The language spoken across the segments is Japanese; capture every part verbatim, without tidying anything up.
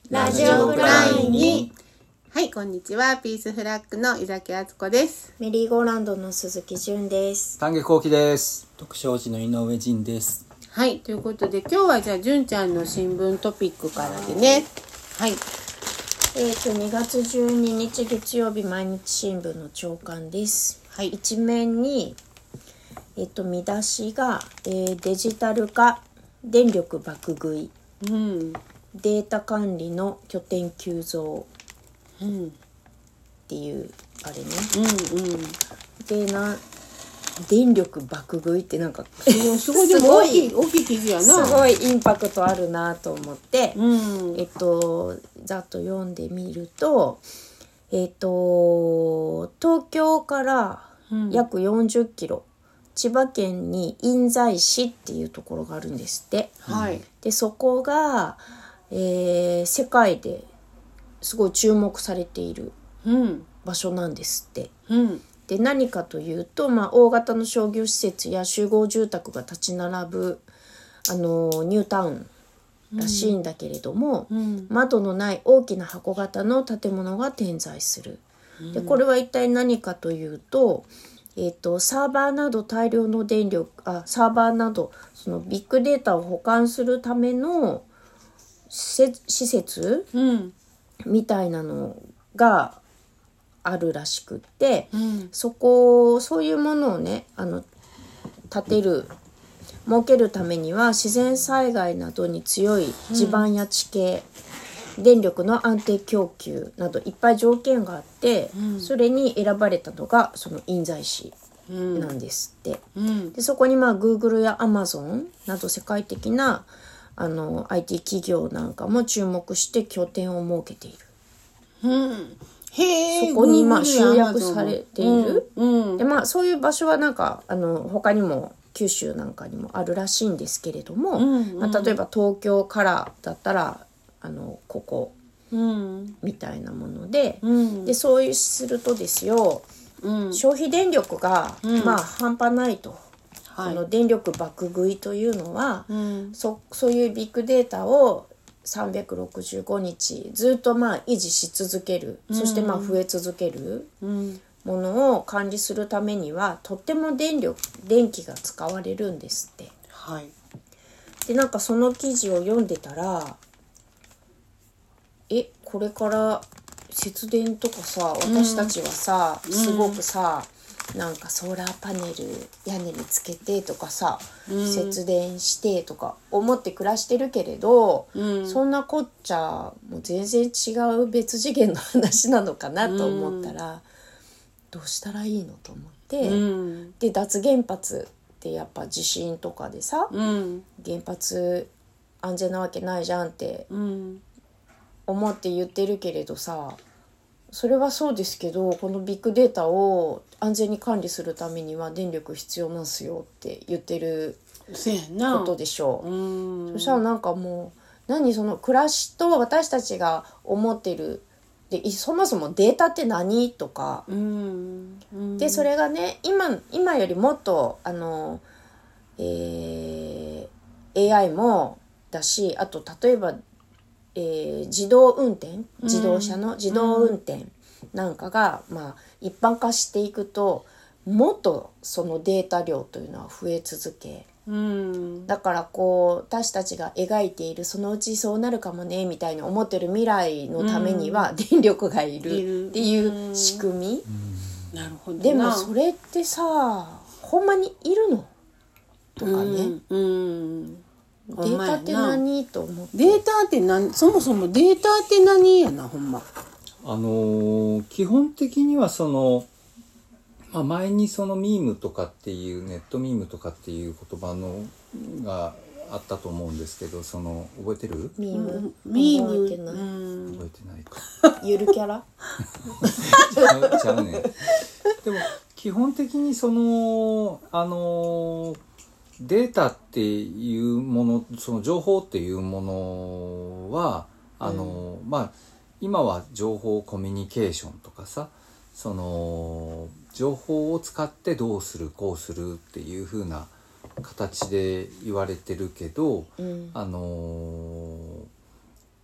ラジオブラインに。 はい、こんにちは。ピースフラッグの井崎敦子です。 メリーゴーランドの鈴木純です。 丹下幸喜です。 徳商寺の井上仁です。 はい、ということで今日はじゃあ純ちゃんの新聞トピックからでね。はい。 えっとにがつじゅうににち月曜日毎日新聞の朝刊です。はい。一面にえっと見出しが、えー、デジタル化、電力爆食い、 うん、 データ管理の拠点急増、 うん、 っていうあれね。 うんうん。 でな電力爆食いってなんかすごいでも大きい大きい記事やな。 すごいインパクトあるなと思って、 うん、 えっとざっと読んでみると、えっと東京から約よんじゅっキロ、うん、千葉県に印西市っていうところがあるんですって。 はい。 でそこが、えー、世界ですごい注目されている場所なんですって。 うん。 で何かというと、まあ、大型の商業施設や集合住宅が立ち並ぶあのニュータウンらしいんだけれども、 うん、 窓のない大きな箱型の建物が点在する。でこれは一体何かというと、えーと、サーバーなど大量の電力あサーバーなどそのビッグデータを保管するための施設、 うん、みたいなのがあるらしくって、 うん、 そこそういうものをねあの建てる設けるためには自然災害などに強い地盤や地形、うん、電力の安定供給などいっぱい条件があって、うん、それに選ばれたのがその印西市なんですって、うん、でそこにまあ Google や Amazon など世界的なあの アイティー 企業なんかも注目して拠点を設けている。 うんへそこにまあ集約されている、 うんうん、 でまあ、そういう場所はなんかあの他にも九州なんかにもあるらしいんですけれども、うんうん、まあ、例えば東京からだったらあのここ、うん、みたいなもので、うん、でそうするとですよ、うん、消費電力が、うん、まあ半端ないと、はい、この電力爆食いというのは、うん、そ, そういうビッグデータをさんびゃくろくじゅうごにちずっとまあ維持し続ける、うん、そしてまあ増え続けるものを管理するためにはとっても電力電気が使われるんですって。 はい、 でなんかその記事を読んでたらえこれから節電とかさ私たちはさ、うん、すごくさ、うん、なんかソーラーパネル屋根につけてとかさ、うん、節電してとか思って暮らしてるけれど、うん、そんなこっちゃもう全然違う別次元の話なのかなと思ったら、うん、どうしたらいいのと思って、うん、で脱原発ってやっぱ地震とかでさ、うん、原発安全なわけないじゃんって思って言ってるけれどさ、それはそうですけどこのビッグデータを安全に管理するためには電力必要なんすよって言ってることでしょう。うんそしたらなんかもう何その暮らしと私たちが思ってるでそもそもデータって何とか、うんうん、でそれがね 今, 今よりもっとあの、えー、エーアイ もだしあと例えばえー、自動運転自動車の自動運転なんかが、うんまあ、一般化していくともっとそのデータ量というのは増え続け、うん、だからこう私たちが描いているそのうちそうなるかもねみたいに思ってる未来のためには電力がいるっていう仕組み、 うん、なるほどな。 でもそれってさほんまにいるのとかね、うんうんデータって何と思って。 データって何そもそもデータって何やなほんま。 あのー、基本的にはその、まあ、前にそのミームとかっていうネットミームとかっていう言葉のがあったと思うんですけどその覚えてる？ ミーム、うん、 ミーム覚えてない、うん、 覚えてないかゆるキャラちゃう、ちゃうね。でも基本的にそのあのーデータっていうものその情報っていうものはあの、うん、まあ今は情報コミュニケーションとかさその情報を使ってどうするこうするっていう風な形で言われてるけど、うん、あの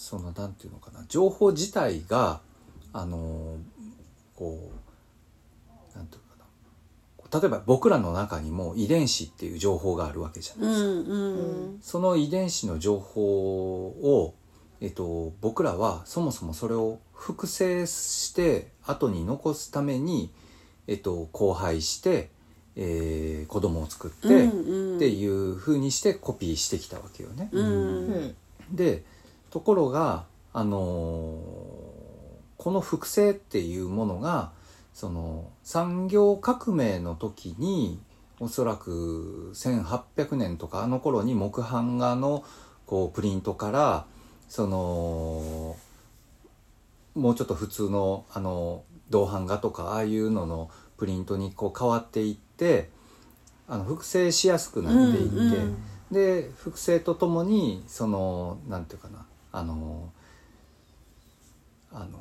そのなんていうのかな、情報自体があのこうなんていうかな、例えば僕らの中にも遺伝子っていう情報があるわけじゃないですか、 うんうんその遺伝子の情報を、えっと、僕らはそもそもそれを複製して後に残すために、えっと、交配して、えー、子供を作って、 うんうんっていう風にしてコピーしてきたわけよね。 うんうんでところが、あのーこの複製っていうものがその産業革命の時におそらくせんはっぴゃくねんとかあの頃に木版画のこうプリントからそのもうちょっと普通のあの銅版画とかああいうののプリントにこう変わっていってあの複製しやすくなっていって、 うんうんで複製とともにそのなんていうかなあのあの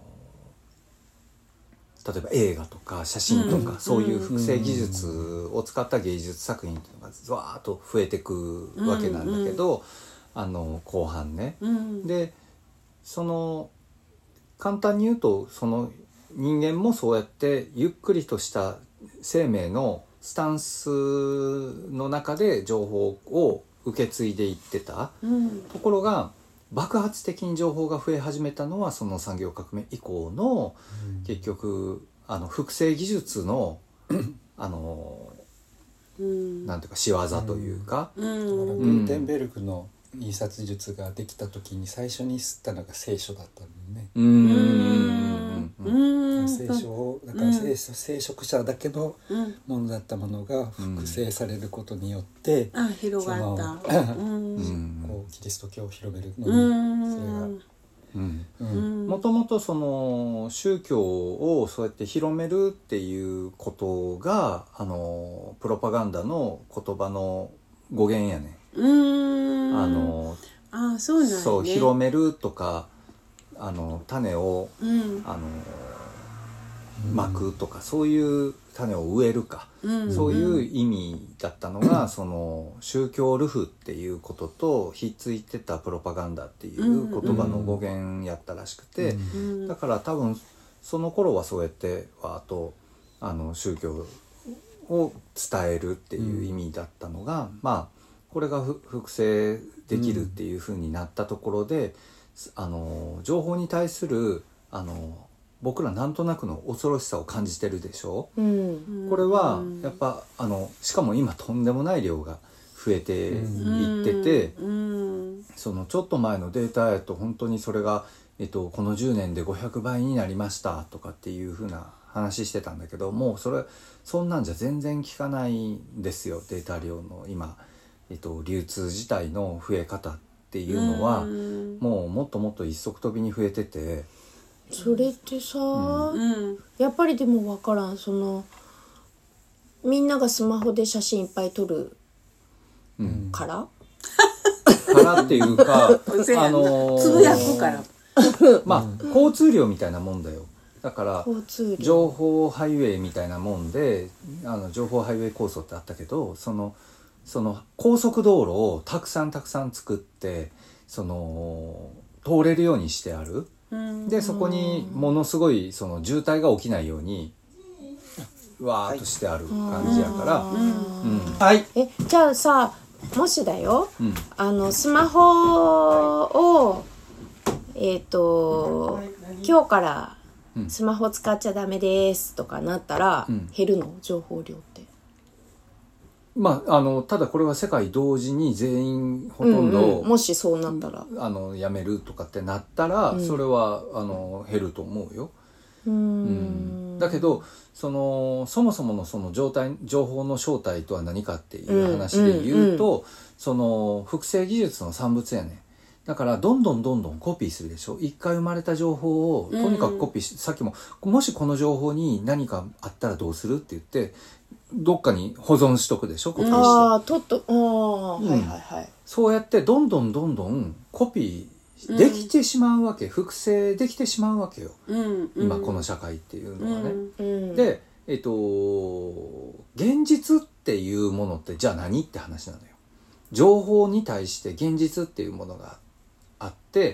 例えば映画とか写真とか、 うんそういう複製技術を使った芸術作品っていうのがずわーっと増えてくわけなんだけど、あの後半ね、 うんでその簡単に言うとその人間もそうやってゆっくりとした生命のスタンスの中で情報を受け継いでいってた、 うんところが爆発的に情報が増え始めたのはその産業革命以降の、 うん結局あの複製技術のあのうんなんていうか仕業というか、 うだからんグーテンベルクの印刷術ができた時に最初に吸ったのが聖書だったのね。 うーんううんん聖書をだから聖書、聖職者だけのうんものだったものが複製されることによって、 あ広がったそのうんうんこうキリスト教を広めるのうにそれが、 んうんうんもともとその宗教をそうやって広めるっていうことがあのプロパガンダの言葉の語源やね、 うんあのあそうなんやねそう広めるとかあの種をうんあの巻くとか、そういう種を植えるか、 うんそういう意味だったのが、その宗教ルフっていうこととひっついてたプロパガンダっていう言葉の語源やったらしくて、 うんだから多分その頃はそうやってわーっとあの宗教を伝えるっていう意味だったのが、まあこれがふ複製できるっていう風になったところで、あの情報に対するあの僕らなんとなくの恐ろしさを感じてるでしょ、 うんこれはやっぱあのしかも今とんでもない量が増えていってて、 うんそのちょっと前のデータやと本当にそれが、えっと、このじゅうねんでごひゃくばいになりましたとかっていう風な話してたんだけど、もうそれそんなんじゃ全然効かないんですよ。データ量の今、えっと、流通自体の増え方っていうのは、 うんもうもっともっと一足飛びに増えてて、 それってさ、 うんやっぱりでも分からん、そのみんながスマホで写真いっぱい撮るうん、 から、 からっていうかせやなあのーつぶやくからまあ交通量みたいなもんだよ。だから交通量情報ハイウェイみたいなもんで、あの情報ハイウェイ構想ってあったけど、そのその高速道路をたくさんたくさん作ってその通れるようにしてある。でそこにものすごいその渋滞が起きないようにわーっとしてある感じやから、うんはいえじゃあさ、もしだよ、 うんあのスマホをえっ、と今日からうんスマホ使っちゃダメですとかなったら、 うん減るの情報量って。 まああのただこれは世界同時に全員ほとんうんど、 うんもしそうなったらあのやめるとかってなったら、 うんそれはあの減ると思うよ。 うーうんんだけどそのそもそものその状態情報の正体とは何かっていう話で言うと、 うんその複製技術の産物やね。だからどんどんどんどんコピーするでしょ。一回生まれた情報をとにかくコピーし、さっきももしこの情報に何かあったらどうするって言ってどっかに保存しとくでしょ、コピーして。 ああとっとああ、 うんはいはいはい。 そうやってどんどんどんどんコピーできてしまうわけ、複製できてしまうわけよ、 うん今この社会っていうのはね。 うん、 で、えっと、現実っていうものってじゃあ何って話なのよ。情報に対して現実っていうものがあって、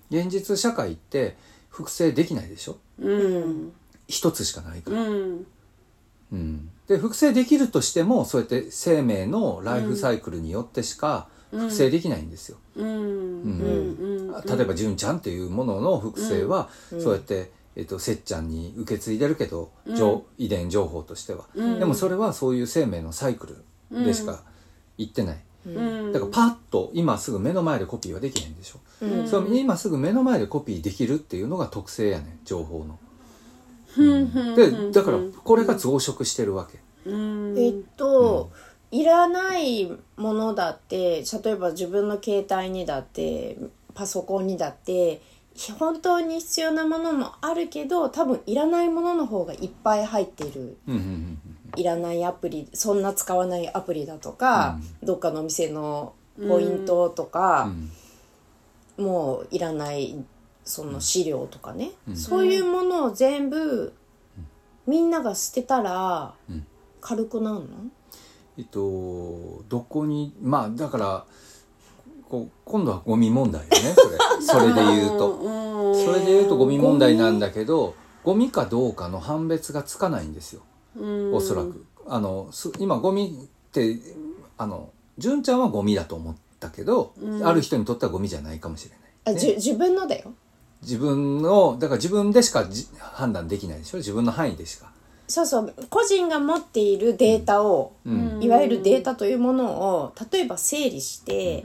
現実社会って複製できないでしょ、 うん、 一つしかないから、 うんうん、で複製できるとしてもそうやって生命のライフサイクルによってしか複製できないんですよ、うんうん、例えば純ちゃんっていうものの複製は、うん、そうやって、えっと、せっちゃんに受け継いでるけど、うん、遺伝情報としては、うん、でもそれはそういう生命のサイクルでしか言ってない、うん、だからパッと今すぐ目の前でコピーはできへんでしょ、うん、その今すぐ目の前でコピーできるっていうのが特性やねん情報の、うん、でだからこれが増殖してるわけ、 うん、えっと、うん、いらないものだって例えば自分の携帯にだってパソコンにだって本当に必要なものもあるけど多分いらないものの方がいっぱい入っている、うんうんうん、いらないアプリそんな使わないアプリだとか、うん、どっかのお店のポイントとか、うん、もういらないその資料とかね、うん、そういうものを全部、うん、みんなが捨てたら軽くなるの？ えっとどこにまあだからこう今度はゴミ問題よねそれそれで言うとそれで言うとゴミ問題なんだけどゴミかどうかの判別がつかないんですよおそらくあの今ゴミってあの純ちゃんはゴミだと思ったけど、うん、ある人にとってはゴミじゃないかもしれない、 あ、 ね、 じ自分のだよ自分のだから自分でしかじ判断できないでしょ自分の範囲でしかそうそう個人が持っているデータを、うん、いわゆるデータというものを例えば整理して、うん、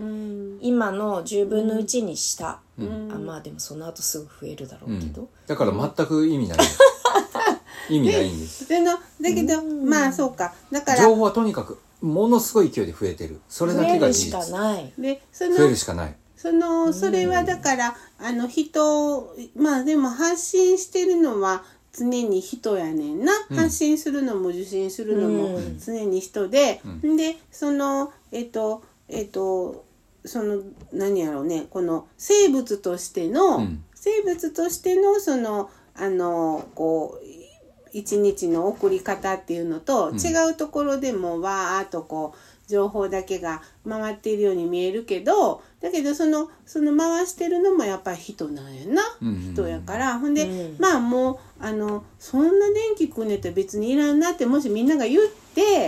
今のじゅうぶんのいちにした、うん、あまあでもその後すぐ増えるだろうけど、うん、 だから全く意味ない意味ないんですでのだけど、うん、まあそうかだから情報はとにかくものすごい勢いで増えてるそれだけが事実増えるしかないでその増えるしかないそのそれはだから、うん、あの人まあでも発信してるのは常に人やねんな、うん、発信するのも受信するのも常に人で、うん、でそのえっとえっとその何やろうねこの生物としての、うん、生物としてのそのあのこう一日の送り方っていうのと、うん、違うところでもわーっとこう情報だけが回っているように見えるけどだけどそのその回してるのもやっぱり人なんやな、うんうんうん、人やからほんで、うん、まあもうあのそんな電気くんねって別にいらんなってもしみんなが言って、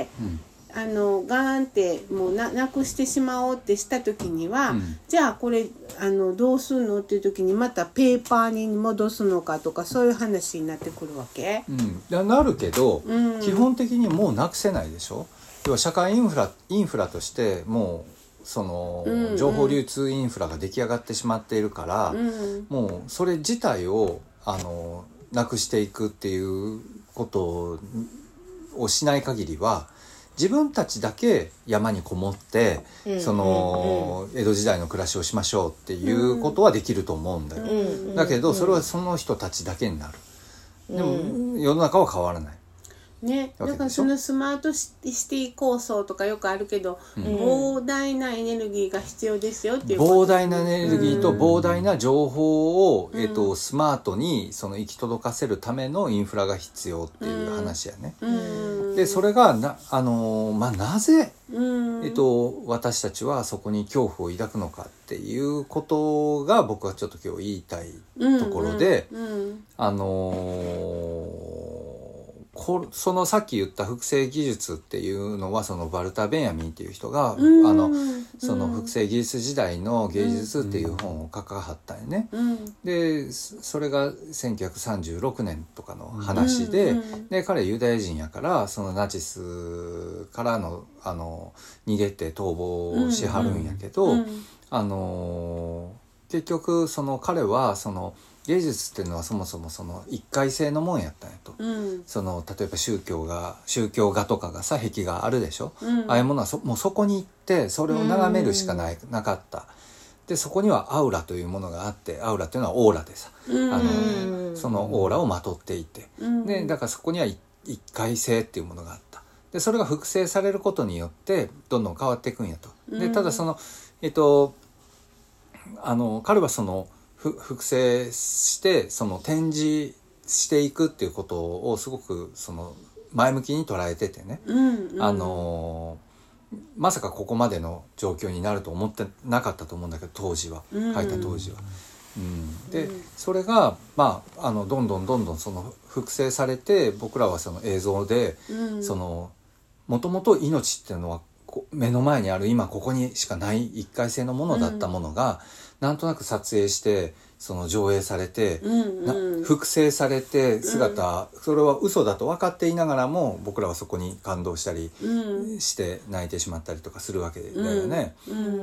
うん、あのガーンってもう な, なくしてしまおうってした時には、うん、じゃあこれあのどうすんのっていう時にまたペーパーに戻すのかとかそういう話になってくるわけ、 うん、なるけど、うん、基本的にもうなくせないでしょ要は社会インフラインフラとしてもうその、うんうん、情報流通インフラが出来上がってしまっているから、うん、もうそれ自体をあのなくしていくっていうことをしない限りは自分たちだけ山にこもって、うん、その、うん、江戸時代の暮らしをしましょうっていうことはできると思うんだよ、うん、だけどそれはその人たちだけになる、でも世の中は変わらないね、だからそのスマートシティ構想とかよくあるけど、うん、膨大なエネルギーが必要ですよっていう膨大なエネルギーと膨大な情報を、うんえー、とスマートにその行き届かせるためのインフラが必要っていう話やね、うん、でそれが な,、あのーまあ、なぜ、うんえー、と私たちはそこに恐怖を抱くのかっていうことが僕はちょっと今日言いたいところで、うんうんうん、あのーそのさっき言った複製技術っていうのはそのバルター・ベンヤミンっていう人が、うん、あのその複製技術時代の芸術っていう本を書かはったんよね、うん、でそれがせんきゅうひゃくさんじゅうろくねんとかの話で、うん、で彼ユダヤ人やからそのナチスからの、あの逃げて逃亡しはるんやけど、うんうん、あの結局その彼はその芸術っていうのはそもそもその一回性のもんやったんやと、うん、その例えば宗教が宗教画とかがさ壁があるでしょ、うん、ああいうものはそもうそこに行ってそれを眺めるしかない、うん、なかったでそこにはアウラというものがあってアウラっていうのはオーラでさ、うん、あのそのオーラをまとっていて、うん、でだからそこには一回性っていうものがあったでそれが複製されることによってどんどん変わっていくんやとでただそのえっとあの彼はその複製してその展示していくっていうことをすごくその前向きに捉えててね、うんうん、あのまさかここまでの状況になると思ってなかったと思うんだけど当時は書いた当時は、 うん、で、それが、まあ、あのどんどんどんどんその複製されて僕らはその映像で、 うん、 そのもともと命っていうのは目の前にある今ここにしかない一回性のものだったものが、うん、なんとなく撮影してその上映されて、 うんうん、 複製されて姿、うん、それは嘘だと分かっていながらも僕らはそこに感動したりして泣いてしまったりとかするわけだよね、 うんうん、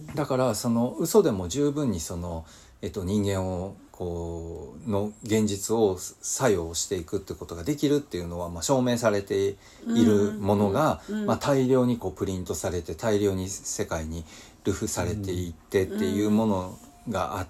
だからその嘘でも十分にその、えっと、人間をこうの現実を作用していくってことができるっていうのは、まあ、証明されているものが、 うんうんまあ、大量にこうプリントされて大量に世界に流布されていってっていうものがあって、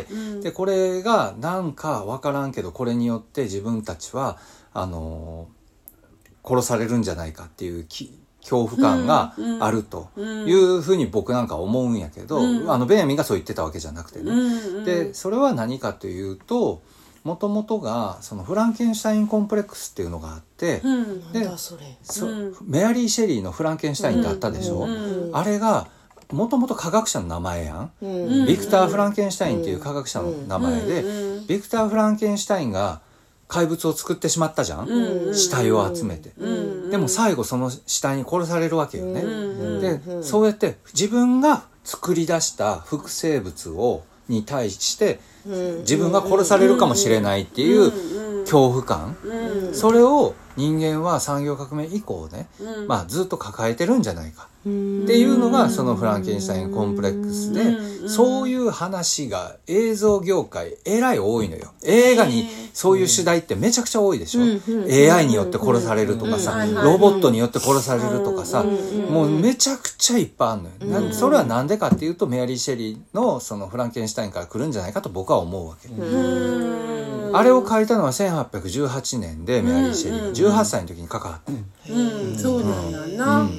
うん、でこれがなんか分からんけどこれによって自分たちはあのー、殺されるんじゃないかっていうき恐怖感があるというふうに僕なんか思うんやけど、うん、あのベンヤミンがそう言ってたわけじゃなくてね、うんうん、でそれは何かというともともとがそのフランケンシュタインコンプレックスっていうのがあって、 うん、 でそれ、 そメアリー・シェリーのフランケンシュタインってあったでしょ、うんうん、あれがもともと科学者の名前やん、うん、ビクター・フランケンシュタインっていう科学者の名前で、うん、ビクター・フランケンシュタインが怪物を作ってしまったじゃん、うん、死体を集めて、うん、でも最後その死体に殺されるわけよね、うん、で、うん、そうやって自分が作り出した複生物をに対して自分が殺されるかもしれないっていう恐怖感、うん、それを人間は産業革命以降ね、うんまあ、ずっと抱えてるんじゃないかっていうのがそのフランケンシュタインコンプレックスで、そういう話が映像業界えらい多いのよ。映画にそういう主題ってめちゃくちゃ多いでしょ、うん、エーアイ によって殺されるとかさ、うん、ロボットによって殺されるとかさ、うん、もうめちゃくちゃいっぱいあるのよ、うん、それはなんでかっていうとメアリー・シェリーのそのフランケンシュタインから来るんじゃないかと僕は思うわけ、うん、あれを書いたのはせんはっぴゃくじゅうはちねんでメアリー・シェリーがじゅうはっさいの時に関わった、 うんうん、そうなんだな、うん、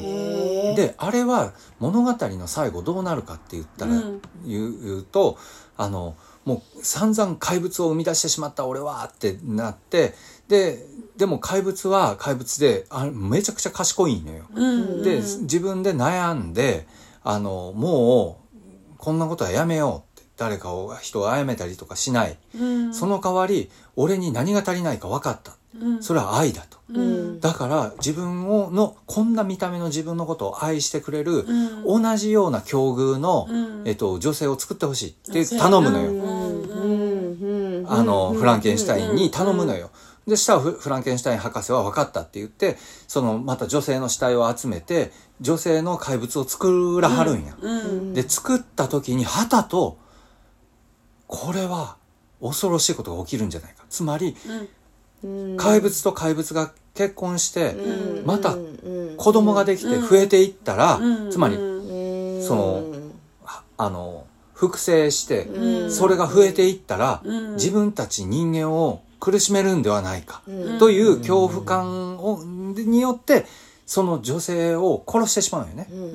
であれは物語の最後どうなるかって言ったら、うん、言う、言うとあのもう散々怪物を生み出してしまった俺はってなってででも怪物は怪物であめちゃくちゃ賢いのよ、うんうん、で自分で悩んであのもうこんなことはやめようって誰かを人を殺めたりとかしない、うん、その代わり俺に何が足りないか分かった、うん、それは愛だと、うん、だから自分をのこんな見た目の自分のことを愛してくれる、うん、同じような境遇の、うんえっと、女性を作ってほしいって頼むのよ、うん、あの、うん、フランケンシュタインに頼むのよ。でしたらフランケンシュタイン博士は分かったって言ってそのまた女性の死体を集めて女性の怪物を作らはるんや、うんうん、で作った時にはたとこれは恐ろしいことが起きるんじゃないか、つまり、うん、怪物と怪物が結婚して、うん、また子供ができて増えていったら、うん、つまり、うん、そのあの複製して、うん、それが増えていったら、うん、自分たち人間を苦しめるんではないか、うん、という恐怖感をによってその女性を殺してしまうよね、うん、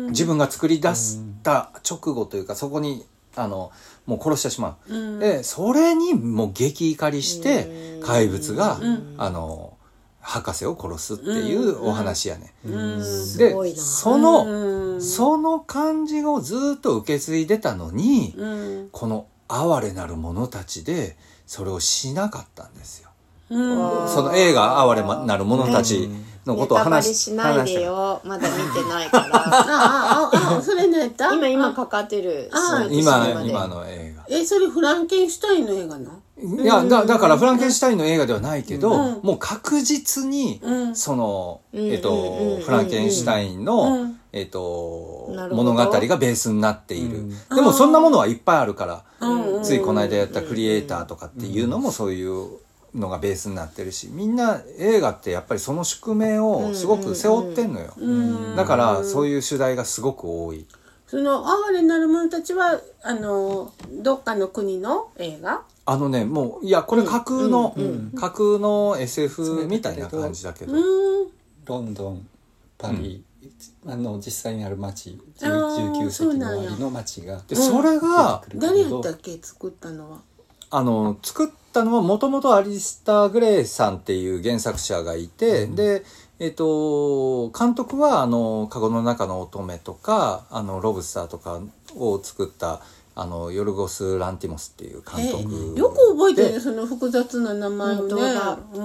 自分が作り出した直後というかそこにあのもう殺してしまう、うん、でそれにもう激怒りして怪物が、うん、あの博士を殺すっていうお話やね、うんうん、でその、うん、その感じをずっと受け継いでたのに、うん、この哀れなる者たちでそれをしなかったんですよ、うん、その映画哀れなる者たちのことを話し、 ネタバレしないでよ、まだ見てないからあああそれネタ今今かかってる今今の映画えそれフランケンシュタインの映画な、 いや だ, だからフランケンシュタインの映画ではないけど、うん、もう確実に、うん、その、えっと、フランケンシュタインの、うん、えっと、物語がベースになっている、うん、でもそんなものはいっぱいあるから、うん、ついこの間やったクリエイターとかっていうのもそういうのがベースになってるし、みんな映画ってやっぱりその宿命をすごく背負ってんのよ、うん、だからそういう主題がすごく多い。 その哀れなる者たちはあのどっかの国の映画？ あのねもういやこれ架空の、うんうん、架空の エスエフ みたいな感じだけど、 うん、ロンドンパリ、うん、あの実際にある街じゅうきゅうせきの終わりの街がでそれが、 うん、誰やったっけ作ったのはあの作ったのはもともとアリスター・グレイさんっていう原作者がいて、うん、でえっと監督はあのカゴの中の乙女とかあのロブスターとかを作ったあのヨルゴス・ランティモスっていう監督よく覚えてるね、その複雑な名前をね。うん、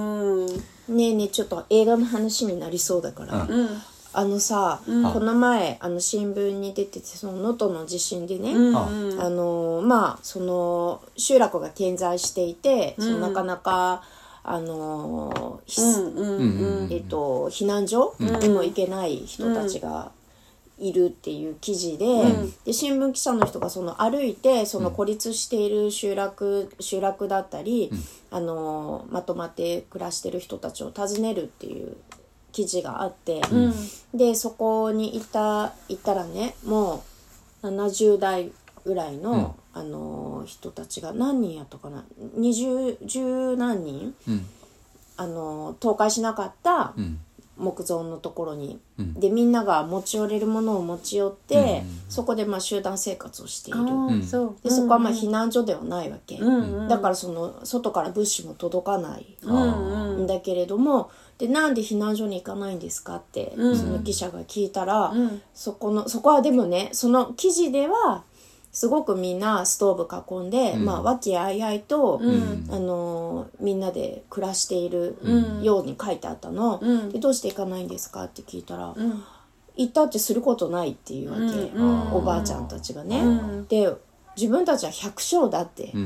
ねえねえちょっと映画の話になりそうだから、 うんあのさ、うん、この前あの新聞に出ててその能登の地震でね、うん、あのまあその集落が点在していて、うん、そのなかなかあの、うんうんえっと、避難所にも行けない人たちがいるっていう記事で、うん、で新聞記者の人がその歩いてその孤立している集落、集落だったり、うん、あのまとまって暮らしてる人たちを訪ねるっていう記事があって、うん、でそこに行った行ったらねもうななじゅう代ぐらいの、うん、あの人たちが何人やったかなにじゅう、じゅう何人、うん、あの倒壊しなかった木造のところに、うん、でみんなが持ち寄れるものを持ち寄って、うん、そこでまあ集団生活をしている、うん、そでそこはまあ避難所ではないわけ、うんうん、だからその外から物資も届かないんだけれども、でなんで避難所に行かないんですかって、うん、その記者が聞いたら、うん、そこのそこはでもねその記事ではすごくみんなストーブ囲んで、うん、まあ和気あいあいと、うん、あのみんなで暮らしているように書いてあったの、うん、でどうして行かないんですかって聞いたら、うん、行ったってすることないっていうわけ、うん、おばあちゃんたちがね、うん、で自分たちは百姓だって、うん、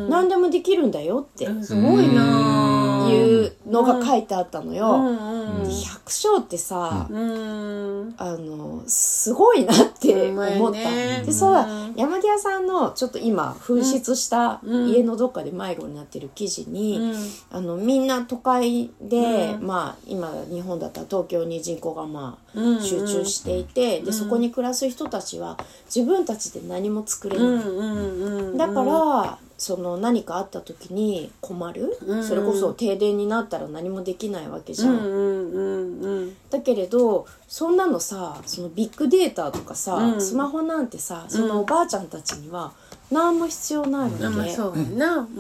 何でもできるんだよって、うん、 すごいないうのが書いてあったのよ、うんうん、百姓ってさ、うん、あのすごいなって思った、ね、でそうだ山際さんのちょっと今紛失した家のどっかで迷子になってる記事に、うん、あのみんな都会で、うん、まあ今日本だったら東京に人口がまあ集中していて、うんうん、でそこに暮らす人たちは自分たちで何も作れない、うんうんうん、だからその何かあった時に困る、うん、それこそ停電になったら何もできないわけじゃん、うんうんうん、だけれどそんなのさそのビッグデータとかさ、うん、スマホなんてさそのおばあちゃんたちには何も必要ないわけ、うん、 そうやな、うん、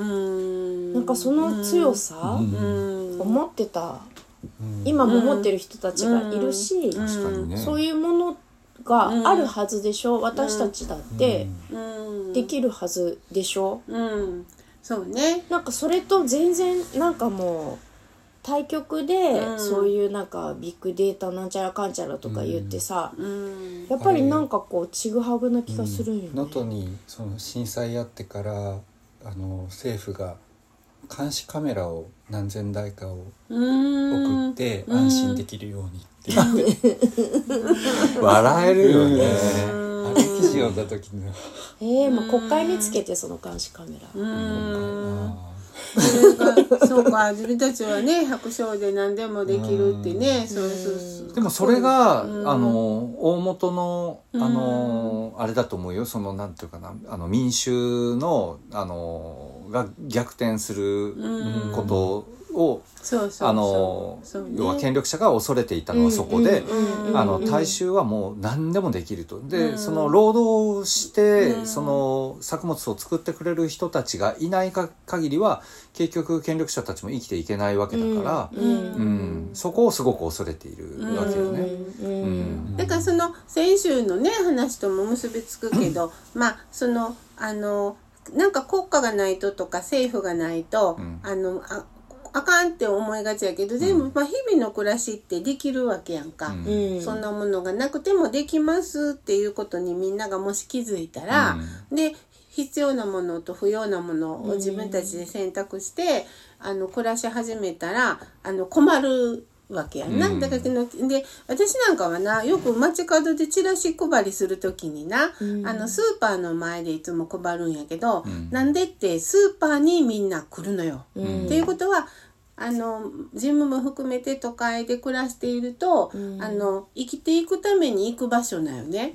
なんかその強さ、うん、思ってた、うん、今も持ってる人たちがいるし、うんうんね、そういうものがあるはずでしょ、うん、私たちだってできるはずでしょ、 うん、そうね。 なんかそれと全然なんかもう対極で、うん、そういうなんかビッグデータなんちゃらかんちゃらとか言ってさ、うん、やっぱりなんかこうちぐはぐな気がするんよね。 能登、うん、にその震災あってからあの政府が監視カメラを何千台かを送って安心できるようにって言って笑えるよね。 あれ記事を読んだ時にえー、もう国会につけてその監視カメラ。うーんそれがそうか自分たちはね百姓で何でもできるってね、そうそうそう。 でもそれがあの大元のあのあれだと思うよ。そのなんていうかなあの民衆のあのが逆転することをあの要は権力者が恐れていたのはそこで、あの大衆はもう何でもできると。でその労働してその作物を作ってくれる人たちがいないか限りは結局権力者たちも生きていけないわけだから、うんうん、そこをすごく恐れているわけよね。うんうん、 だからその先週のね話とも結びつくけど、まあそのあのなんか国家がないととか政府がないと、うん、あのああかんって思いがちやけどでも、まあ、日々の暮らしってできるわけやんか、うん、そんなものがなくてもできますっていうことにみんながもし気づいたら、うん、で必要なものと不要なものを自分たちで選択して、うん、あの暮らし始めたらあの困るわけやんな、うん、だからで私なんかはなよく街角でチラシ配りするときにな、うん、あのスーパーの前でいつも配るんやけど、うん、なんでってスーパーにみんな来るのよ、うん、っていうことはあのジムも含めて都会で暮らしていると、うん、あの生きていくために行く場所だよね、うん、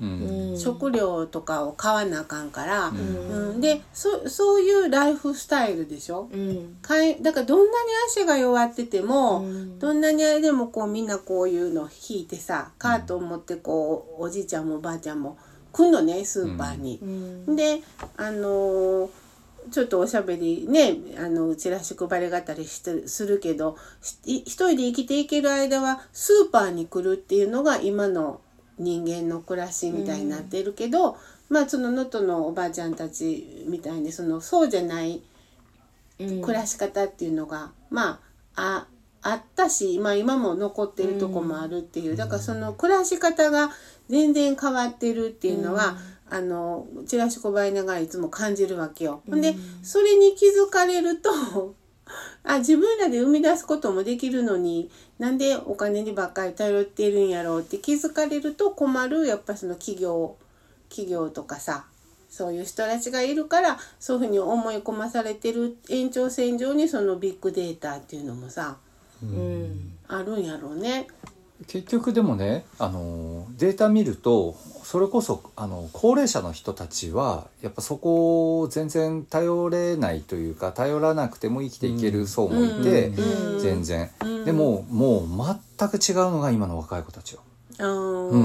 食料とかを買わなあかんから、うんうん、で そ, そういうライフスタイルでしょ、うん、かいだからどんなに足が弱ってても、うん、どんなにあれでもこうみんなこういうの引いてさカートを持ってこうおじいちゃんもおばあちゃんも来んのねスーパーに、うん、であのーちょっとおしゃべりねあのチラシ配りがたりしてするけど一人で生きていける間はスーパーに来るっていうのが今の人間の暮らしみたいになってるけど、うん、まあその能登のおばあちゃんたちみたいにそのそうじゃない暮らし方っていうのが、うん、まあああったし、まあ、今も残ってるとこもあるっていう、だからその暮らし方が全然変わってるっていうのは、うん、あのチラシ小バイナがいつも感じるわけよ。ほんでそれに気づかれるとあ自分らで生み出すこともできるのになんでお金にばっかり頼ってるんやろうって気づかれると困る。やっぱその企業企業とかさそういう人たちがいるからそういうふうに思い込まされてる延長線上にそのビッグデータっていうのもさ、うん、あるんやろうね。 結局でもねあのデータ見るとそれこそあの高齢者の人たちはやっぱそこを全然頼れないというか頼らなくても生きていける層もいて、うん、全然、うん、でももう全く違うのが今の若い子たちよ、うん、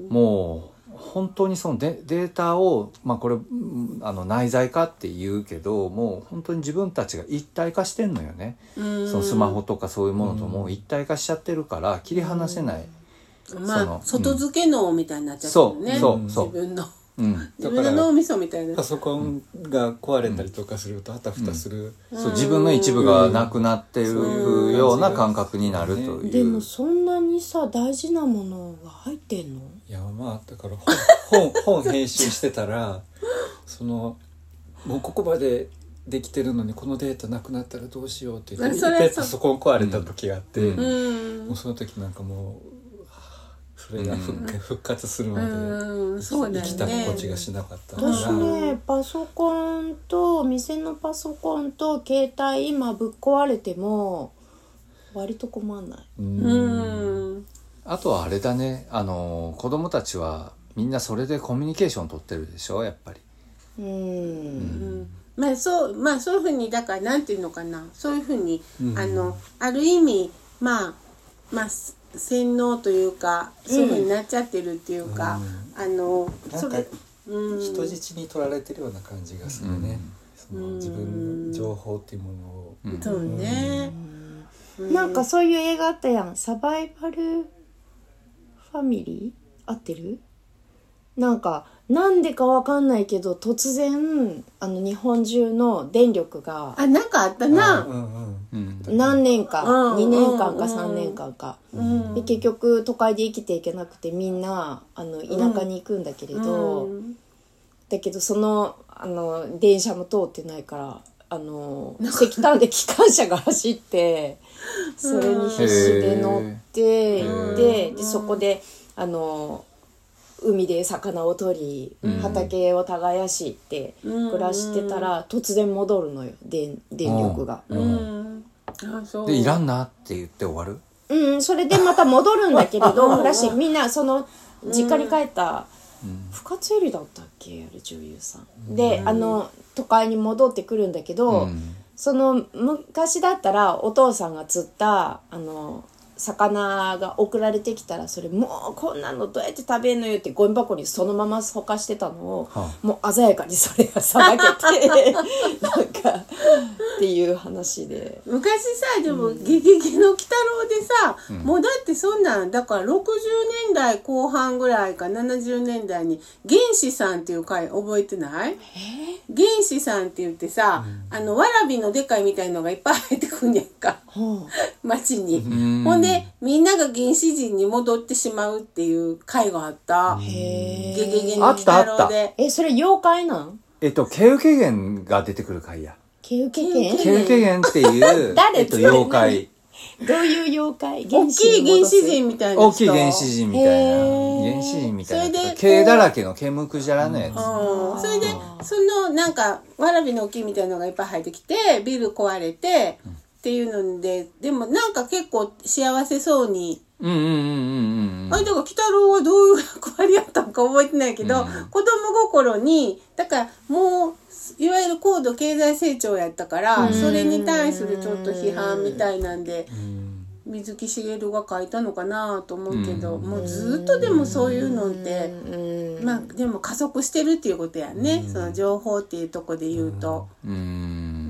もう本当にその デ, データを、まあ、これあの内在化って言うけどもう本当に自分たちが一体化してんのよね。そのスマホとかそういうものともう一体化しちゃってるから切り離せない。 まあ外付け脳みたいになっちゃってるね。 そうそう自分の、 うん、 自分の脳みそみたいな。 パソコンが壊れたりとかするとあたふたする、 うん、そう自分の一部がなくなってるような感覚になるという。 でもそんなにさ大事なものが入ってんの？ いやまあだから本本編集してたらそのもうここまでできてるのにこのデータなくなったらどうしようって言って一回パソコン壊れた時があって、うん、もうその時なんかもうそれが復, うん、復活するまで、うんそうだよね、生きた心地がしなかったから。 私ねパソコンと店のパソコンと携帯今ぶっ壊れても割と困んない。うんうんあとはあれだねあの子供たちはみんなそれでコミュニケーション取ってるでしょやっぱり。うん、 うんまあそうまあそういうふうにだからなんていうのかなそういうふうに、うん、あのある意味まあまあ洗脳というかそういうふうになっちゃってるっていうか、うん、あのなんか人質に取られてるような感じがするね、うん、その自分の情報っていうものを、 うん、そうね、 うん、なんかそういう映画あったやんサバイバルファミリー合ってる？なんかなんでかわかんないけど突然あの日本中の電力があなんかあったな、 うんうん、何年か、うん、にねんかんかさんねんかんか、うん、で結局都会で生きていけなくてみんなあの田舎に行くんだけれど、うん、だけどその、あの電車も通ってないからあの石炭で機関車が走ってそれに必死で乗って行ってでそこであの海で魚を取り、うん、畑を耕して暮らしてたら、うん、突然戻るのよ 電, 電力が、うんうん、 あそうでいらんなって言って終わるうんそれでまた戻るんだけれどだしみんなその実家に帰った、うん、深津絵里だったっけあれ女優さん、うん、であの都会に戻ってくるんだけど、うん、その昔だったらお父さんが釣ったあの魚が送られてきたらそれもうこんなのどうやって食べんのよってゴミ箱にそのままほかしてたのを、はあ、もう鮮やかにそれがさばけてなんかっていう話で昔さでも「ゲゲゲの鬼太郎」でさ、うん、もうだってそんなんだからろくじゅうねんだいこう半ぐらいかななじゅうねんだいに原始さんっていう回覚えてない？原始さんって言ってさ、うん、あのわらびのでかいみたいのがいっぱい入ってくんやんか、はあ、町に、うん、ほんでみんなが原始人に戻ってしまうっていう回があった。へー。ゲゲゲの鬼太郎で。 え、それ妖怪なん？ えっと、ケウケゲンが出てくる回や。 ケウケゲン？ ケウケゲンっていう、 誰？ えっと、妖怪。 どういう妖怪？ 大きい原始人みたいな人。 大きい原始人みたいな。原始人みたいな。それで、毛だらけの毛むくじゃらのやつ。 うん。それで、その、なんか、わらびの木みたいなのがいっぱい入ってきて、ビル壊れて、うんっていうのででもなんか結構幸せそうにうんうんうんうんうんあれだから鬼太郎はどういう役割やったのか覚えてないけど、うん、子供心にだからもういわゆる高度経済成長やったから、うん、それに対するちょっと批判みたいなんで、うん、水木しげるが書いたのかなと思うけど、うん、もうずっとでもそういうのって、うん、まあでも加速してるっていうことやね、うん、その情報っていうとこで言うと。うん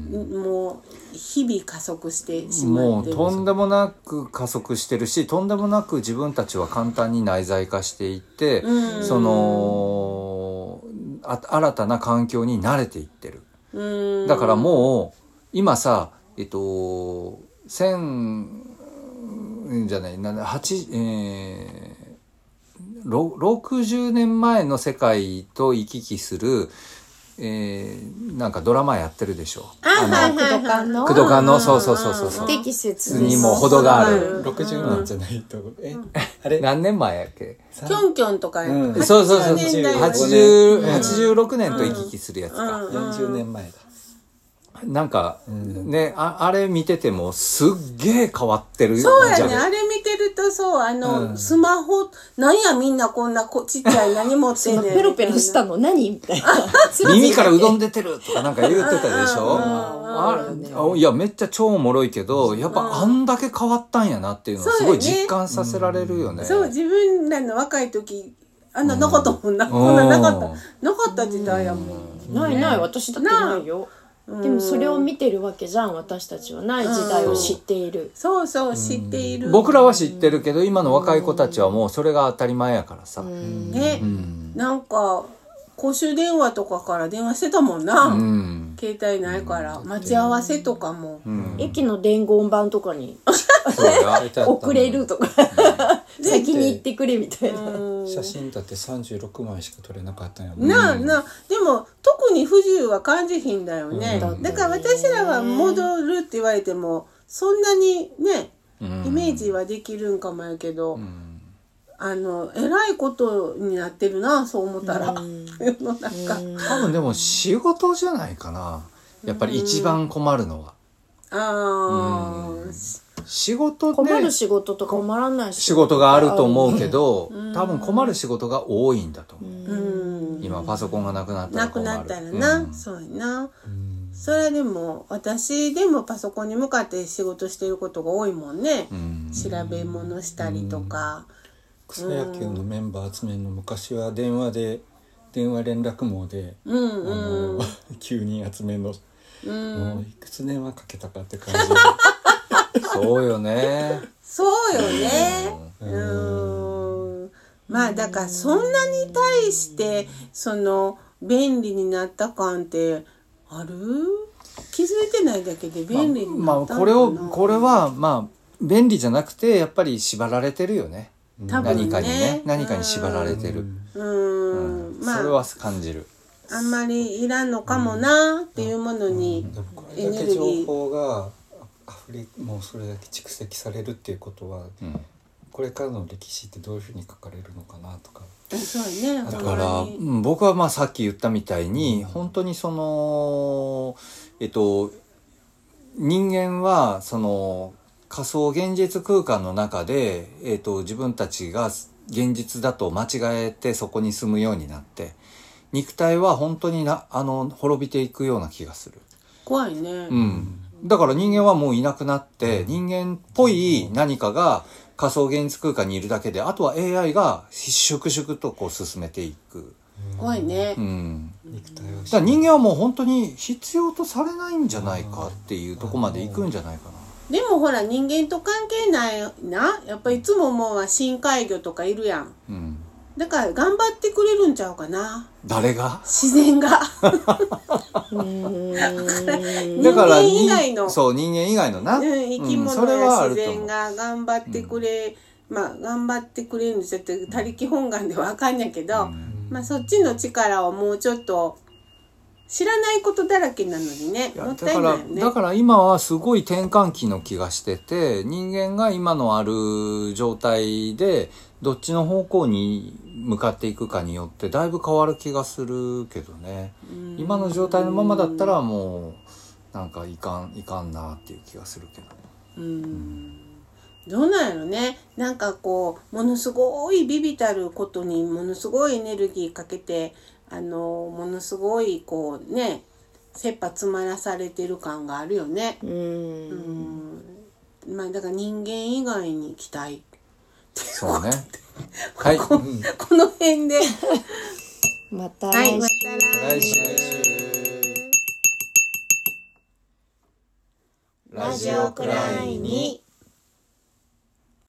もう日々加速してしまもうってる。 とんでもなく加速してるし、とんでもなく自分たちは簡単に内在化していって、 うんそのあ新たな環境に慣れていってる。 うんだからもう今さ、えっと千じゃないな八えー、ろろくじゅうねんまえの世界と行き来する、えー、なんかドラマやってるでしょ。 あはい工藤館の工藤館のそうそうそうそうそう。 不適切にも程がある。 ろくじゅうねんじゃないと、えあれ何年前やっけ？ キョンキョンとか、 うんそうそうそう。 はちじゅうねんだいはちじゅう、はちじゅうろくねんと行き来するやつか。 よんじゅうねんまえだ。 なんか、ね、あ、あれ見ててもすっげえ変わってるじゃん。 そうやね。あれ見てるとそう、あの、 うんスマホ、なんやみんなこんなこちっちゃい何持ってんねん。 ペロペロしたの何みたいな。 耳からうどん出てるとかなんか言ってたでしょ。 うんああいやめっちゃ超おもろいけど、やっぱあんだけ変わったんやなっていうのをすごい実感させられるよね。 そう、自分らの若い時、あんななかったもんな。こんななかった。なかった時代やもん。 ないない、私だってないよ。でもそれを見てるわけじゃん、私たちは。ない時代を知っている。 そうそう、知っている。 僕らは知ってるけど、今の若い子たちはもうそれが当たり前やからさ。 ね、なんか、公衆電話とかから電話してたもんな。 うん。 携帯ないから。待ち合わせとかも。 駅の伝言板とかにそうや。 遅れるとか先に行ってくれみたいな。 写真だってさんじゅうろくまいしか撮れなかったんやもん。 なあなあ、でも特に不自由は感じひんだよね。 うんだから私らは戻るって言われても、そんなにね、イメージはできるんかもやけど、あの、えらいことになってるな、そう思ったら。世の中。 多分でも仕事じゃないかな。やっぱり一番困るのは。 ああ、 仕事困るで仕事と困らない仕事があると思うけど、多分困る仕事が多いんだと思う。 うん。 今パソコンがなくなったら困る。 なくなったらな、 うんそうやな。それはでも、私でもパソコンに向かって仕事してることが多いもんね。 うん調べ物したりとか。 草野球のメンバー集めるの昔は電話で電話連絡網で、 うんうん。 あのきゅうにん集めるの、 うん、 もういくつ電話かけたかって感じ。 そうよね。 そうよね。うん。まあだからそんなに対してその便利になった感ってある？気づいてないだけで便利にまあなったのかな。 これをこれはまあ便利じゃなくてやっぱり縛られてるよね。 多分ね何かにね、何かに縛られてる。 うん。まあそれは感じる。 あんまりいらんのかもなっていうものにでもこエれだけ情ネルギー。 報があふれもうそれだけ蓄積されるっていうことは、 うんこれからの歴史ってどういうふうに書かれるのかなとか。 そうやね。 だから、うん僕はまあさっき言ったみたいに、本当にそのえっと人間はその仮想現実空間の中で、えっと自分たちが現実だと間違えてそこに住むようになって、肉体は本当になあの滅びていくような気がする。 怖いね。 うん。だから人間はもういなくなって、人間っぽい何かが仮想現実空間にいるだけで、あとは エーアイ が粛々とこう進めていく。 怖いね。 うん。 肉体をだから人間はもう本当に必要とされないんじゃないかっていうとこまで行くんじゃないかな。 でもほら人間と関係ないな。やっぱりいつも思うわ深海魚とかいるやん。 うん。 だから頑張ってくれるんちゃうかな。 誰が？ 自然が。 だから人間以外の。 そう、人間以外のな。 うん、生きうん物それはあや自ると思う然が頑張ってくれ、まあ頑張ってくれるんですよって他力本願ではあかんやけど、まあそっちの力をもうちょっと知らないことだらけなのにね、 いやもっただからいないよね。 だから今はすごい転換期の気がしてて、人間が今のある状態でどっちの方向に向かっていくかによってだいぶ変わる気がするけどね。今の状態のままだったらもうなんかいかんいかんなっていう気がするけどね。 うんどうなんやろね。なんかこうものすごいビビたることにものすごいエネルギーかけて、あのものすごいこうね切羽詰まらされてる感があるよね。 うんうんまあだから人間以外に期待。 そうね。はい。 この辺で。 またはい、ま来週た来週。 来週ラジオくらいに